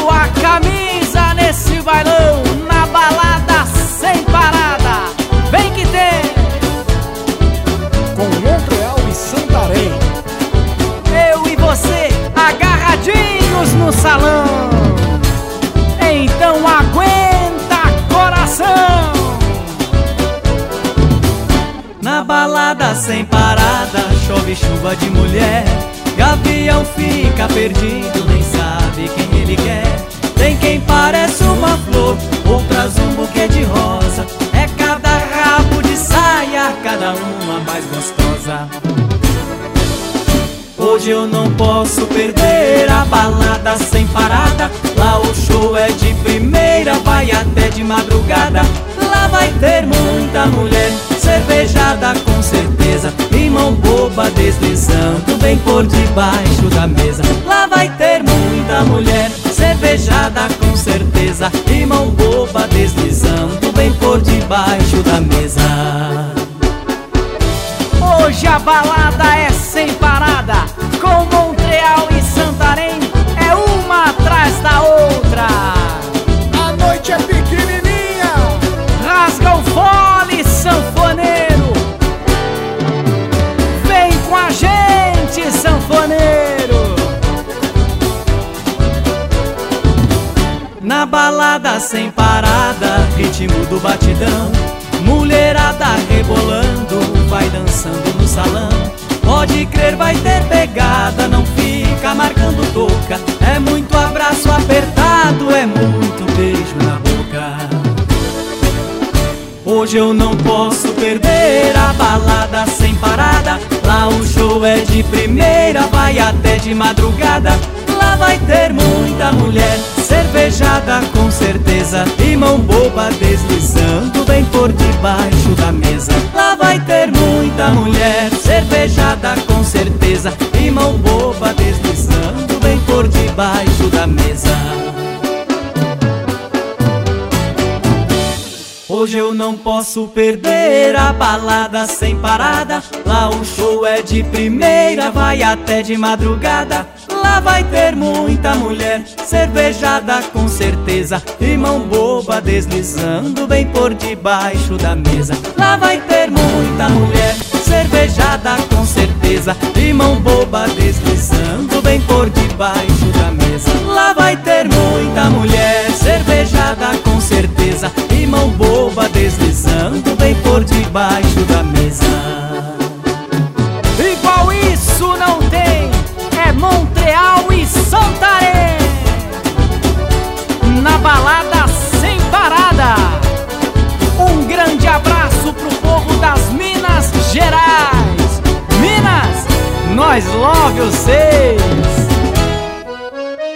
a camisa nesse bailão, na balada sem parada. Vem que tem! Com Montreal e Santarém. Eu e você agarradinhos no salão. Então aguenta, coração! Na balada sem parada, chove chuva de mulher. Gavião fica perdido, nem sabe quem ele quer. Tem quem parece uma flor, outras um buquê de rosa. É cada rabo de saia, cada uma mais gostosa. Hoje eu não posso perder a balada sem parada. Lá o show é de primeira, vai até de madrugada. Lá vai ter muita mulher, cervejada com certeza, e mão boba deslizando bem por debaixo da mesa. Lá vai ter muita mulher, cervejada com certeza, e mão boba deslizando bem por debaixo da mesa. Hoje a balada é sem parada, com Montreal e Santarém, é uma atrás da outra. A noite é pequenininha, rasga o fole, sanfoneiro. Vem com a gente, sanfoneiro. Na balada sem parada, ritmo do batidão, mulherada rebolando, vai dançando no salão. Pode crer, vai ter pegada, não fica marcando toca. É muito abraço apertado, é muito beijo na boca. Hoje eu não posso perder a balada sem parada. Lá o show é de primeira, vai até de madrugada. Lá vai ter muita mulher, cervejada com certeza, e mão boba deslizando bem por debaixo da mesa. Lá vai ter muita mulher, cervejada com certeza, e mão boba deslizando bem por debaixo da mesa. Hoje eu não posso perder a balada sem parada. Lá o show é de primeira, vai até de madrugada. Lá vai ter muita mulher, cervejada com certeza, e mão boba deslizando bem por debaixo da mesa. Lá vai ter muita mulher, cervejada com certeza, e mão boba deslizando bem por debaixo da mesa. Lá vai ter muita mulher, cervejada com certeza, e mão boba deslizando bem por debaixo da mesa. Igual isso não tem, é Montreal e Santarém, na balada sem parada. Um grande abraço pro povo das Minas Gerais. Minas, nós love vocês.